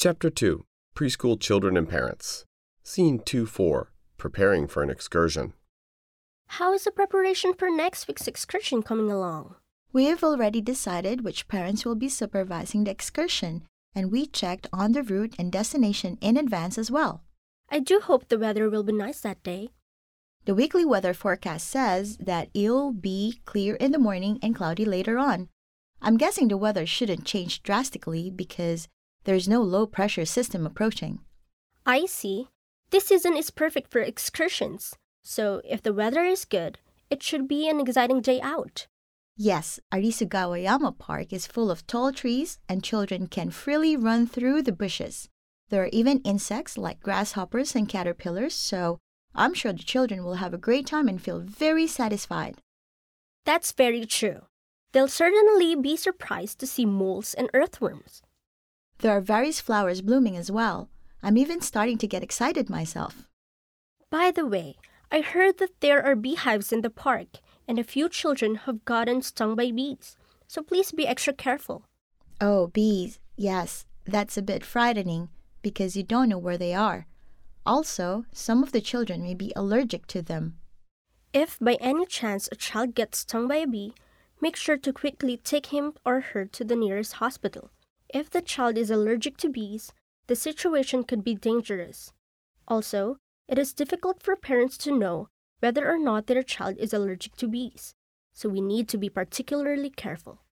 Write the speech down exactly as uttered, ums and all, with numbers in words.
Chapter two. Preschool Children and Parents. Scene two four. Preparing for an excursion. How is the preparation for next week's excursion coming along? We have already decided which parents will be supervising the excursion, and we checked on the route and destination in advance as well. I do hope the weather will be nice that day. The weekly weather forecast says that it'll be clear in the morning and cloudy later on. I'm guessing the weather shouldn't change drastically because there's no low-pressure system approaching. I see. This season is perfect for excursions, so if the weather is good, it should be an exciting day out. Yes, Arisugawayama Park is full of tall trees and children can freely run through the bushes. There are even insects like grasshoppers and caterpillars, so I'm sure the children will have a great time and feel very satisfied. That's very true. They'll certainly be surprised to see moles and earthworms. There are various flowers blooming as well. I'm even starting to get excited myself. By the way, I heard that there are beehives in the park, and a few children have gotten stung by bees, so please be extra careful. Oh, bees. Yes, that's a bit frightening because you don't know where they are. Also, some of the children may be allergic to them. If by any chance a child gets stung by a bee, make sure to quickly take him or her to the nearest hospital. If the child is allergic to bees, the situation could be dangerous. Also, it is difficult for parents to know whether or not their child is allergic to bees, so we need to be particularly careful.